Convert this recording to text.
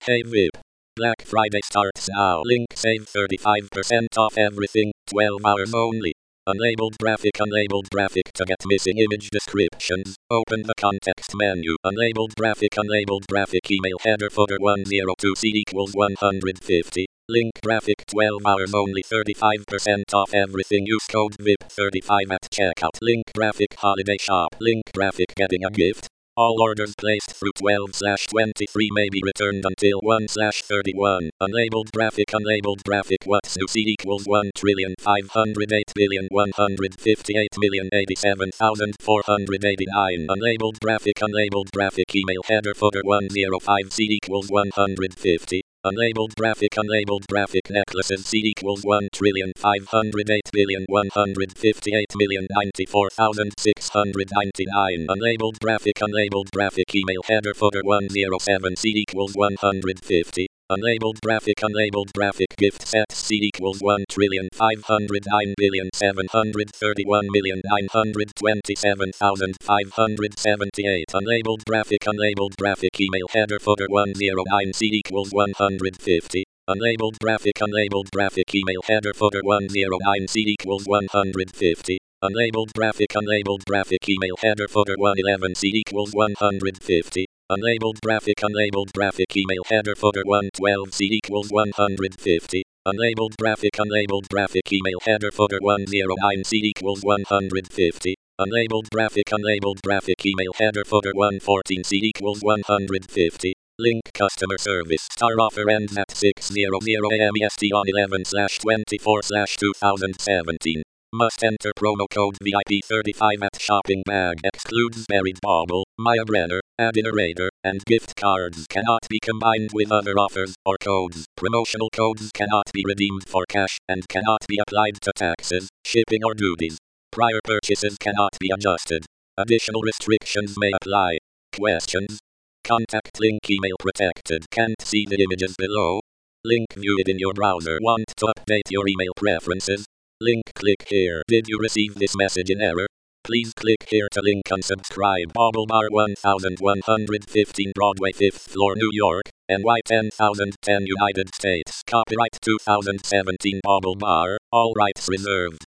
Hey VIP. Black Friday starts now. Link save 35% off everything, 12 hours only. Unlabeled graphic to get missing image descriptions. Open the context menu. Unlabeled graphic email header footer 102 C equals 150. Link graphic 12 hours only 35% off everything. Use code VIP35 at checkout. Link graphic holiday shop. Link graphic getting a gift. All orders placed through 12/23 may be returned until 1/31. Unlabeled graphic what's new C equals 1,508,158,087,489. Unlabeled graphic email header footer 105 C equals 150. Unlabeled graphic necklaces C equals 1,508,158,094,699. Unlabeled graphic email header footer 107 C equals 150. Unlabeled graphic gift sets C equals 1,509,731,927,578. Unlabeled graphic email header footer 109 C equals 150. Unlabeled graphic email header footer 109 C equals 150. Unlabeled graphic email header footer 111 C equals 150. Unlabeled graphic email header footer 112 C equals 150. Unlabeled graphic email header footer 109 C equals 150. Unlabeled graphic email header footer 114 C equals 150. Link customer service. Star offer ends at 6:00 am EST on 11/24/2017. Must enter promo code VIP35 at shopping bag. Excludes Buried Bauble, Maya Brenner, Adinerator, and gift cards. Cannot be combined with other offers or codes. Promotional codes cannot be redeemed for cash and cannot be applied to taxes, shipping or duties. Prior purchases cannot be adjusted. Additional restrictions may apply. Questions? Contact link. Email protected. Can't see the images below. Link viewed in your browser. Want to update your email preferences? Link click here. Did you receive this message in error? Please click here to link unsubscribe. Bauble Bar 1115 Broadway 5th floor New York, NY 10010 United States. Copyright 2017 Bauble Bar, all rights reserved.